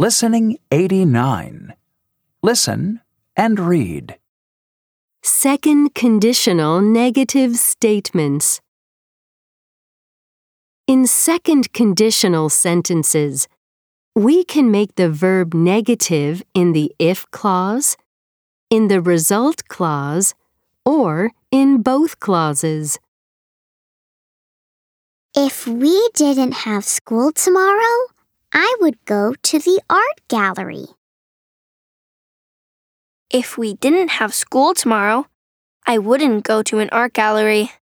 Listening 89. Listen and read. Second conditional negative statements. In second conditional sentences, we can make the verb negative in the if clause, in the result clause, or in both clauses. If we didn't have school tomorrow, I would go to the art gallery. If we didn't have school tomorrow, I wouldn't go to an art gallery.